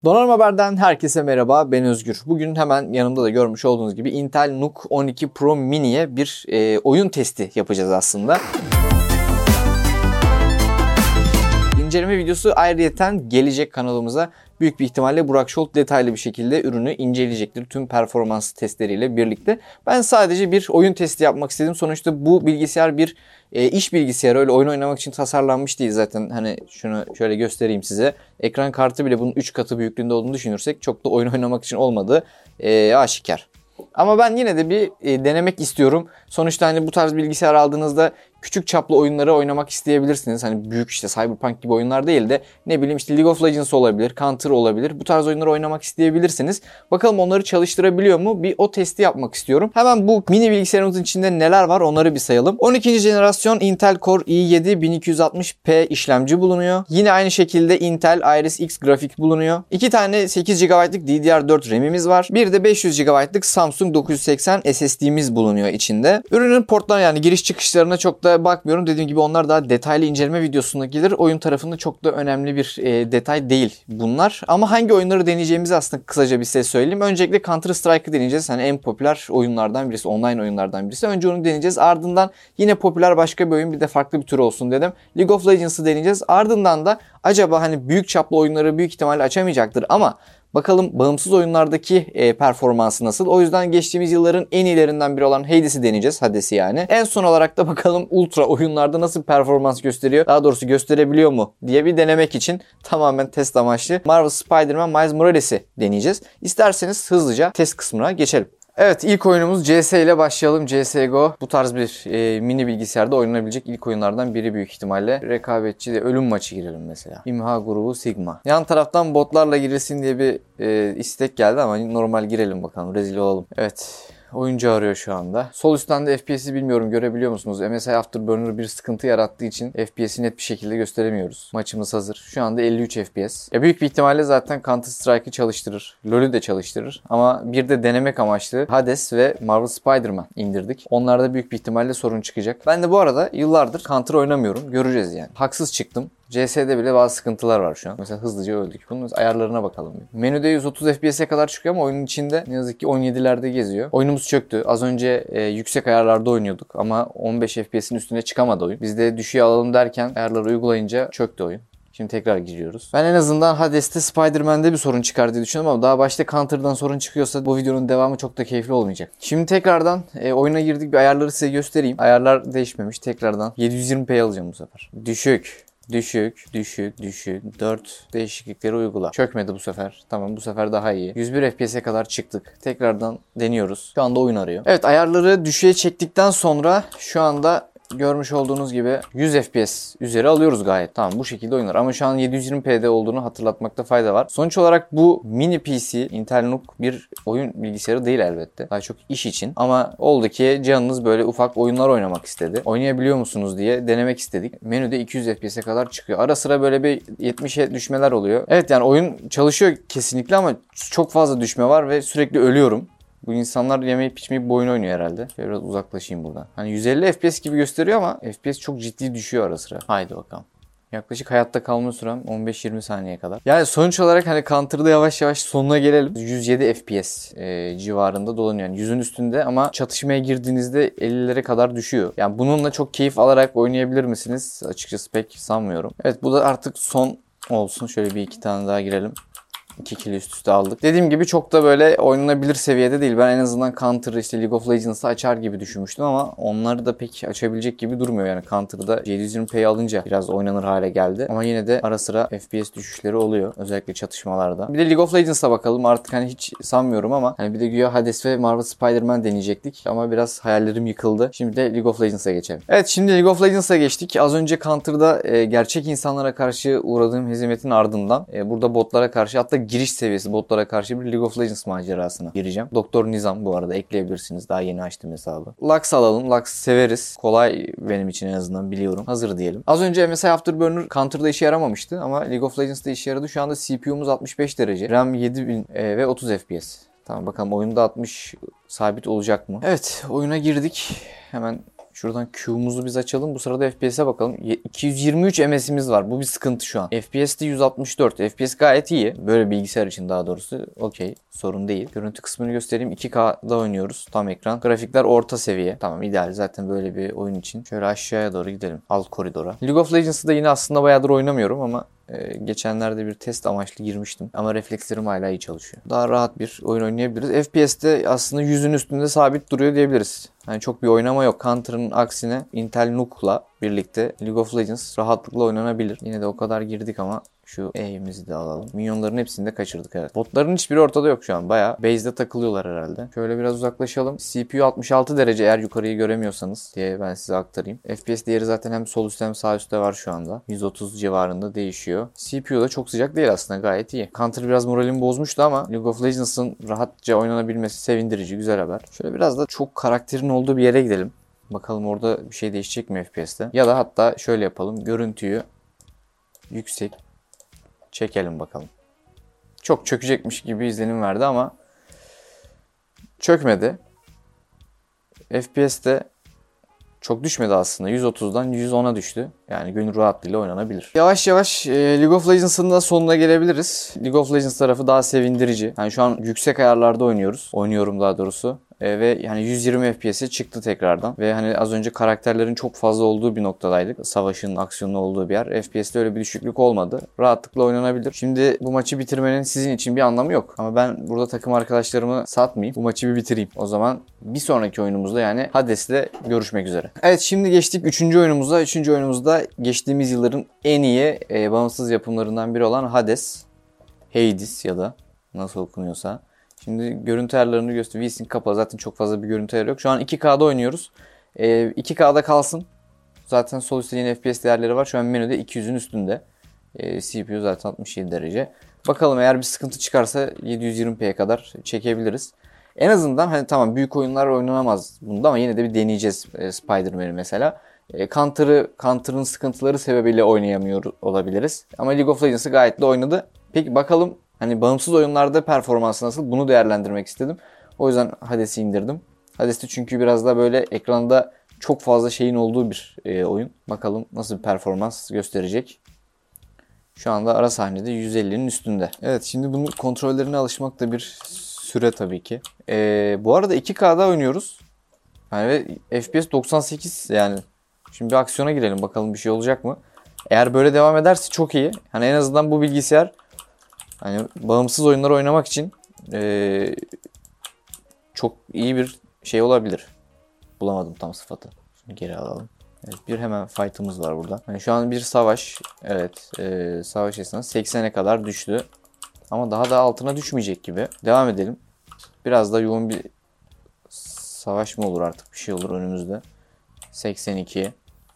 Donanım Haber'den herkese merhaba, ben Özgür. Bugün hemen yanımda da görmüş olduğunuz gibi Intel NUC 12 Pro Mini'ye bir oyun testi yapacağız aslında. İnceleme videosu ayrıyeten gelecek kanalımıza. Büyük bir ihtimalle Burak Şolt detaylı bir şekilde ürünü inceleyecektir tüm performans testleriyle birlikte. Ben sadece bir oyun testi yapmak istedim. Sonuçta bu bilgisayar bir iş bilgisayarı, öyle oyun oynamak için tasarlanmış değil zaten. Hani şunu şöyle göstereyim size. Ekran kartı bile bunun 3 katı büyüklüğünde olduğunu düşünürsek çok da oyun oynamak için olmadığı aşikar. Ama ben yine de bir denemek istiyorum. Sonuçta hani bu tarz bilgisayar aldığınızda küçük çaplı oyunları oynamak isteyebilirsiniz. Hani büyük işte Cyberpunk gibi oyunlar değil de ne bileyim işte League of Legends olabilir, Counter olabilir. Bu tarz oyunları oynamak isteyebilirsiniz. Bakalım onları çalıştırabiliyor mu? Bir o testi yapmak istiyorum. Hemen bu mini bilgisayarımızın içinde neler var onları bir sayalım. 12. jenerasyon Intel Core i7 1260p işlemci bulunuyor. Yine aynı şekilde Intel Iris X grafik bulunuyor. 2 tane 8 GB'lık DDR4 RAM'imiz var. Bir de 500 GB'lık Samsung 980 SSD'miz bulunuyor içinde. Ürünün portlarına yani giriş çıkışlarına çok da bakmıyorum. Dediğim gibi onlar daha detaylı inceleme videosunda gelir. Oyun tarafında çok da önemli bir detay değil bunlar. Ama hangi oyunları deneyeceğimizi aslında kısaca bir size söyleyeyim. Öncelikle Counter Strike'ı deneyeceğiz. Hani en popüler oyunlardan birisi, online oyunlardan birisi. Önce onu deneyeceğiz. Ardından yine popüler başka bir oyun, bir de farklı bir tür olsun dedim. League of Legends'ı deneyeceğiz. Ardından da acaba hani büyük çaplı oyunları büyük ihtimalle açamayacaktır ama bakalım bağımsız oyunlardaki performansı nasıl? O yüzden geçtiğimiz yılların en iyilerinden biri olan Hades'i deneyeceğiz. Hades'i yani. En son olarak da bakalım ultra oyunlarda nasıl performans gösteriyor? Daha doğrusu gösterebiliyor mu diye bir denemek için tamamen test amaçlı Marvel Spider-Man Miles Morales'i deneyeceğiz. İsterseniz hızlıca test kısmına geçelim. Evet, ilk oyunumuz CS ile başlayalım. CSGO bu tarz bir mini bilgisayarda oynanabilecek ilk oyunlardan biri büyük ihtimalle. Rekabetçi de ölüm maçı girelim mesela. İmha grubu Sigma. Yan taraftan botlarla girilsin diye bir istek geldi ama normal girelim bakalım. Rezil olalım. Evet. Oyuncu arıyor şu anda. Sol üstten de FPS'i bilmiyorum görebiliyor musunuz? MSI Afterburner bir sıkıntı yarattığı için FPS'i net bir şekilde gösteremiyoruz. Maçımız hazır. Şu anda 53 FPS. Büyük bir ihtimalle zaten Counter Strike'ı çalıştırır. LoL'ü de çalıştırır. Ama bir de denemek amaçlı Hades ve Marvel Spider-Man indirdik. Onlarda büyük bir ihtimalle sorun çıkacak. Ben de bu arada yıllardır Counter oynamıyorum. Göreceğiz yani. Haksız çıktım. CS'de bile bazı sıkıntılar var şu an. Mesela hızlıca öldük. Bunun ayarlarına bakalım. Menüde 130 FPS'e kadar çıkıyor ama oyunun içinde ne yazık ki 17'lerde geziyor. Oyunumuz çöktü. Az önce yüksek ayarlarda oynuyorduk ama 15 FPS'in üstüne çıkamadı oyun. Biz de düşüğe alalım derken ayarları uygulayınca çöktü oyun. Şimdi tekrar giriyoruz. Ben en azından Hades'te Spider-Man'de bir sorun çıkar diye düşünüyorum ama daha başta Counter'dan sorun çıkıyorsa bu videonun devamı çok da keyifli olmayacak. Şimdi tekrardan oyuna girdik. Bir ayarları size göstereyim. Ayarlar değişmemiş. Tekrardan 720p alacağım bu sefer. Düşük. 4 değişiklikleri uygula. Çökmedi bu sefer. Tamam, bu sefer daha iyi. 101 FPS'e kadar çıktık. Tekrardan deniyoruz. Şu anda oyun arıyor. Evet, ayarları düşüğe çektikten sonra şu anda görmüş olduğunuz gibi 100 FPS üzeri alıyoruz gayet. Tamam, bu şekilde oynar. Ama şu an 720p'de olduğunu hatırlatmakta fayda var. Sonuç olarak bu mini PC Intel NUC bir oyun bilgisayarı değil elbette. Daha çok iş için. Ama oldu ki canınız böyle ufak oyunlar oynamak istedi. Oynayabiliyor musunuz diye denemek istedik. Menüde 200 FPS'e kadar çıkıyor. Ara sıra böyle bir 70'e düşmeler oluyor. Evet, yani oyun çalışıyor kesinlikle ama çok fazla düşme var ve sürekli ölüyorum. Bu insanlar yemeyip içmeyip bu oyunu oynuyor herhalde. Şöyle biraz uzaklaşayım buradan. Hani 150 FPS gibi gösteriyor ama FPS çok ciddi düşüyor ara sıra. Haydi bakalım. Yaklaşık hayatta kalma sürem 15-20 saniye kadar. Yani sonuç olarak hani Counter'da yavaş yavaş sonuna gelelim. 107 FPS civarında dolanıyor. Yani 100'ün üstünde ama çatışmaya girdiğinizde 50'lere kadar düşüyor. Yani bununla çok keyif alarak oynayabilir misiniz? Açıkçası pek sanmıyorum. Evet, bu da artık son olsun. Şöyle bir iki tane daha girelim. 2 kill üst üste aldık. Dediğim gibi çok da böyle oynanabilir seviyede değil. Ben en azından Counter'ı işte League of Legends'ı açar gibi düşünmüştüm ama onları da pek açabilecek gibi durmuyor. Yani Counter'da 720p'yi alınca biraz oynanır hale geldi. Ama yine de ara sıra FPS düşüşleri oluyor. Özellikle çatışmalarda. Bir de League of Legends'a bakalım. Artık hani hiç sanmıyorum ama hani bir de güya Hades ve Marvel Spider-Man deneyecektik. Ama biraz hayallerim yıkıldı. Şimdi de League of Legends'a geçelim. Evet, şimdi League of Legends'a geçtik. Az önce Counter'da gerçek insanlara karşı uğradığım hezimetin ardından burada botlara karşı, hatta giriş seviyesi botlara karşı bir League of Legends macerasına gireceğim. Doktor Nizam bu arada ekleyebilirsiniz. Daha yeni açtım hesabı. Lux alalım. Lux severiz. Kolay benim için en azından, biliyorum. Hazır diyelim. Az önce MSI Afterburner Counter'da işe yaramamıştı ama League of Legends'da işe yaradı. Şu anda CPU'muz 65 derece. RAM 7000 ve 30 FPS. Tamam, bakalım oyunda 60 sabit olacak mı? Evet, oyuna girdik. Hemen Şuradan Q'muzu biz açalım. Bu sırada FPS'e bakalım. 223 MS'imiz var. Bu bir sıkıntı şu an. FPS'de 164. FPS gayet iyi. Böyle bilgisayar için daha doğrusu. Okey. Sorun değil. Görüntü kısmını göstereyim. 2K'da oynuyoruz. Tam ekran. Grafikler orta seviye. Tamam, ideal zaten böyle bir oyun için. Şöyle aşağıya doğru gidelim. Alt koridora. League of Legends'ı da yine aslında bayağıdır oynamıyorum ama geçenlerde bir test amaçlı girmiştim. Ama reflekslerim hala iyi çalışıyor. Daha rahat bir oyun oynayabiliriz. FPS'te aslında 100'ün üstünde sabit duruyor diyebiliriz. Yani çok bir oynama yok. Counter'ın aksine Intel NUC'la birlikte League of Legends rahatlıkla oynanabilir. Yine de o kadar girdik ama şu E'mizi de alalım. Minyonların hepsini de kaçırdık, evet. Botların hiçbiri ortada yok şu an. Bayağı base'de takılıyorlar herhalde. Şöyle biraz uzaklaşalım. CPU 66 derece, eğer yukarıyı göremiyorsanız diye ben size aktarayım. FPS değeri zaten hem sol üstte hem sağ üstte var şu anda. 130 civarında değişiyor. CPU da çok sıcak değil aslında, gayet iyi. Counter biraz moralimi bozmuştu ama League of Legends'ın rahatça oynanabilmesi sevindirici, güzel haber. Şöyle biraz da çok karakterin olduğu bir yere gidelim. Bakalım orada bir şey değişecek mi FPS'te? Ya da hatta şöyle yapalım. Görüntüyü yüksek çekelim bakalım. Çok çökecekmiş gibi izlenim verdi ama çökmedi. FPS'te çok düşmedi aslında. 130'dan 110'a düştü. Yani gönül rahatlığıyla oynanabilir. Yavaş yavaş League of Legends'ın da sonuna gelebiliriz. League of Legends tarafı daha sevindirici. Yani şu an yüksek ayarlarda oynuyoruz. Oynuyorum daha doğrusu. Ve yani 120 FPS'e çıktı tekrardan. Ve hani az önce karakterlerin çok fazla olduğu bir noktadaydık. Savaşın, aksiyonun olduğu bir yer. FPS'te öyle bir düşüklük olmadı. Rahatlıkla oynanabilir. Şimdi bu maçı bitirmenin sizin için bir anlamı yok. Ama ben burada takım arkadaşlarımı satmayayım. Bu maçı bir bitireyim. O zaman bir sonraki oyunumuzda yani Hades'le görüşmek üzere. Evet, şimdi geçtik 3. oyunumuza. 3. oyunumuzda geçtiğimiz yılların en iyi bağımsız yapımlarından biri olan Hades ya da nasıl okunuyorsa. Şimdi görüntü ayarlarını göster. VSync kapalı. Zaten çok fazla bir görüntü ayarı yok. Şu an 2K'da oynuyoruz. 2K'da kalsın. Zaten sol üstte yine FPS değerleri var. Şu an menüde 200'ün üstünde. CPU zaten 67 derece. Bakalım, eğer bir sıkıntı çıkarsa 720p'ye kadar çekebiliriz. En azından hani tamam, büyük oyunlar oynanamaz bunda ama yine de bir deneyeceğiz Spider-Man'i mesela. Counter'ın sıkıntıları sebebiyle oynayamıyor olabiliriz. Ama League of Legends'ı gayet de oynadı. Peki bakalım, hani bağımsız oyunlarda performansı nasıl? Bunu değerlendirmek istedim. O yüzden Hades'i indirdim. Hades'te çünkü biraz da böyle ekranda çok fazla şeyin olduğu bir oyun. Bakalım nasıl bir performans gösterecek. Şu anda ara sahnede 150'nin üstünde. Evet, şimdi bunun kontrollerine alışmak da bir süre tabii ki. Bu arada 2K'da oynuyoruz. Yani ve FPS 98 yani. Şimdi bir aksiyona girelim, bakalım bir şey olacak mı? Eğer böyle devam ederse çok iyi. Hani en azından bu bilgisayar hani bağımsız oyunlar oynamak için çok iyi bir şey olabilir. Bulamadım tam sıfatı. Şimdi geri alalım. Evet, bir hemen fight'ımız var burada. Yani şu an bir savaş. Evet, savaş esnasında 80'e kadar düştü. Ama daha da altına düşmeyecek gibi. Devam edelim. Biraz da yoğun bir savaş mı olur artık, bir şey olur önümüzde. 82.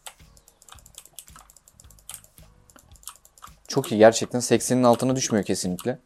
Çok iyi gerçekten, 80'in altına düşmüyor kesinlikle.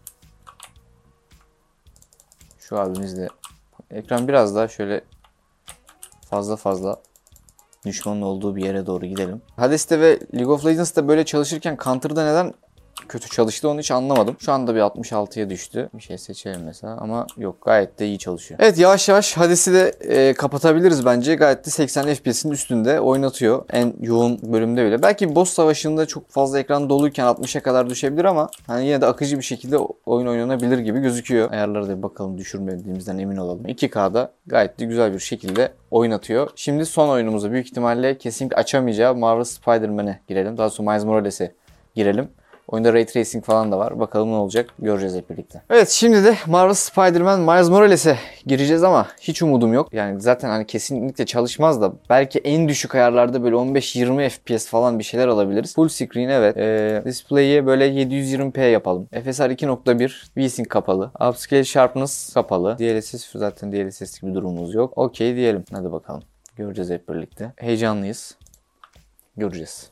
Şu abimiz de ekran biraz daha şöyle fazla düşmanın olduğu bir yere doğru gidelim. Hades'te ve League of Legends'ta böyle çalışırken Counter'da neden kötü çalıştı onu hiç anlamadım. Şu anda bir 66'ya düştü. Bir şey seçelim mesela ama yok, gayet de iyi çalışıyor. Evet, yavaş yavaş Hades'i de kapatabiliriz bence. Gayet de 80 FPS'in üstünde oynatıyor. En yoğun bölümde bile. Belki boss savaşında çok fazla ekran doluyken 60'a kadar düşebilir ama hani yine de akıcı bir şekilde oyun oynanabilir gibi gözüküyor. Ayarları da bakalım, düşürmediğimizden emin olalım. 2K'da gayet de güzel bir şekilde oynatıyor. Şimdi son oyunumuza büyük ihtimalle kesinlikle açamayacağı Marvel Spider-Man'e girelim. Daha sonra Miles Morales'e girelim. Oyunda Ray Tracing falan da var. Bakalım ne olacak, göreceğiz hep birlikte. Evet, şimdi de Marvel Spider-Man Miles Morales'e gireceğiz ama hiç umudum yok. Yani zaten hani kesinlikle çalışmaz da belki en düşük ayarlarda böyle 15-20 FPS falan bir şeyler alabiliriz. Full screen, evet. Display'i böyle 720p yapalım. FSR 2.1, VSync kapalı. Upscale Sharpness kapalı. DLSS, zaten DLSS gibi durumumuz yok. Okey diyelim. Hadi bakalım. Göreceğiz hep birlikte. Heyecanlıyız. Göreceğiz.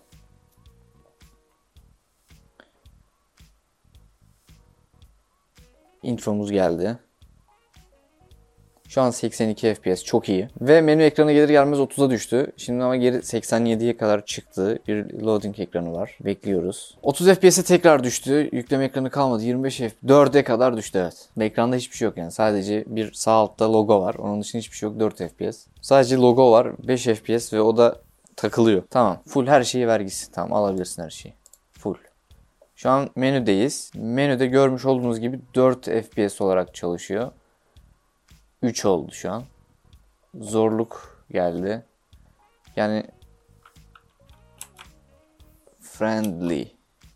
Intromuz geldi. Şu an 82 FPS çok iyi. Ve menü ekranı gelir gelmez 30'a düştü. Şimdi ama geri 87'ye kadar çıktı. Bir loading ekranı var. Bekliyoruz. 30 FPS'e tekrar düştü. Yükleme ekranı kalmadı. 25 FPS. 4'e kadar düştü evet. Ekranda hiçbir şey yok yani. Sadece bir sağ altta logo var. Onun dışında hiçbir şey yok. 4 FPS. Sadece logo var. 5 FPS ve o da takılıyor. Tamam. Full her şeyi vergisi. Tamam alabilirsin her şeyi. Full. Şu an menüdeyiz. Menüde görmüş olduğunuz gibi 4 FPS olarak çalışıyor. 3 oldu şu an. Zorluk geldi. Yani friendly.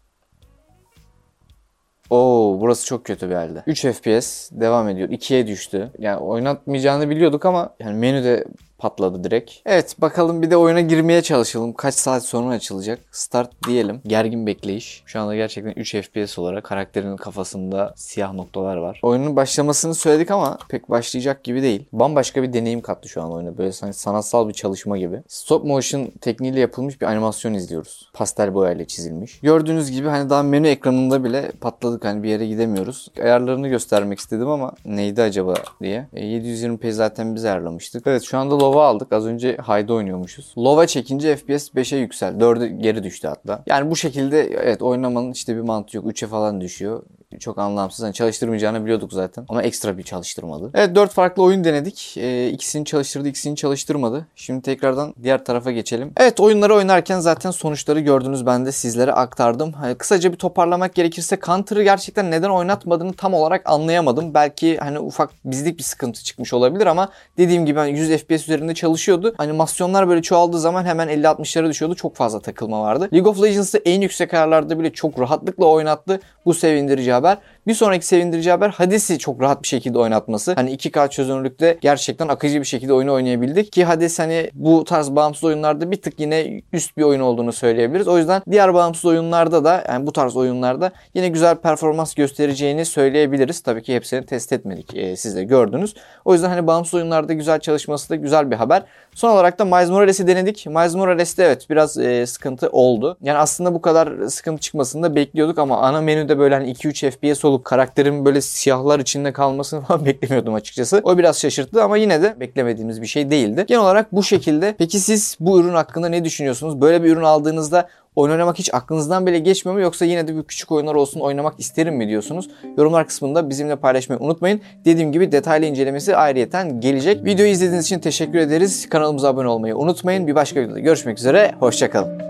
Oo, burası çok kötü bir halde. 3 FPS devam ediyor. 2'ye düştü. Yani oynatmayacağını biliyorduk ama yani menüde patladı direkt. Evet bakalım bir de oyuna girmeye çalışalım. Kaç saat sonra açılacak? Start diyelim. Gergin bekleyiş. Şu anda gerçekten 3 FPS olarak karakterin kafasında siyah noktalar var. Oyunun başlamasını söyledik ama pek başlayacak gibi değil. Bambaşka bir deneyim kattı şu an oyuna. Böyle sanatsal bir çalışma gibi. Stop motion tekniğiyle yapılmış bir animasyon izliyoruz. Pastel boyayla çizilmiş. Gördüğünüz gibi hani daha menü ekranında bile patladık. Hani bir yere gidemiyoruz. Ayarlarını göstermek istedim ama neydi acaba diye. 720p zaten biz ayarlamıştık. Evet şu anda Lova aldık. Az önce High'da oynuyormuşuz. Lova çekince FPS 5'e yükseldi. 4'e geri düştü hatta. Yani bu şekilde evet oynamanın işte bir mantığı yok. 3'e falan düşüyor. Çok anlamsız. Hani çalıştırmayacağını biliyorduk zaten. Ama ekstra bir çalıştırmadı. Evet 4 farklı oyun denedik. İkisini çalıştırdı, ikisini çalıştırmadı. Şimdi tekrardan diğer tarafa geçelim. Evet oyunları oynarken zaten sonuçları gördünüz. Ben de sizlere aktardım. Hani kısaca bir toparlamak gerekirse Counter'ı gerçekten neden oynatmadığını tam olarak anlayamadım. Belki hani ufak bizlik bir sıkıntı çıkmış olabilir ama dediğim gibi hani 100 FPS üzerinde çalışıyordu. Animasyonlar böyle çoğaldığı zaman hemen 50-60'lara düşüyordu. Çok fazla takılma vardı. League of Legends'ı en yüksek ayarlarda bile çok rahatlıkla oynattı. Bu sevindirici haber. Bir sonraki sevindirici haber Hades'i çok rahat bir şekilde oynatması. Hani 2K çözünürlükte gerçekten akıcı bir şekilde oyunu oynayabildik. Ki Hades hani bu tarz bağımsız oyunlarda bir tık yine üst bir oyun olduğunu söyleyebiliriz. O yüzden diğer bağımsız oyunlarda da yani bu tarz oyunlarda yine güzel performans göstereceğini söyleyebiliriz. Tabii ki hepsini test etmedik. Siz de gördünüz. O yüzden hani bağımsız oyunlarda güzel çalışması da güzel bir haber. Son olarak da Miles Morales'i denedik. Miles Morales'te evet biraz sıkıntı oldu. Yani aslında bu kadar sıkıntı çıkmasını da bekliyorduk ama ana menüde böyle hani 2-3 FPS olup karakterin böyle siyahlar içinde kalmasını falan beklemiyordum açıkçası. O biraz şaşırttı ama yine de beklemediğimiz bir şey değildi. Genel olarak bu şekilde. Peki siz bu ürün hakkında ne düşünüyorsunuz? Böyle bir ürün aldığınızda oyun oynamak hiç aklınızdan bile geçmiyor mu yoksa yine de bir küçük oyunlar olsun oynamak isterim mi diyorsunuz? Yorumlar kısmında bizimle paylaşmayı unutmayın. Dediğim gibi detaylı incelemesi ayrıyeten gelecek. Videoyu izlediğiniz için teşekkür ederiz. Kanalımıza abone olmayı unutmayın. Bir başka videoda görüşmek üzere. Hoşça kalın.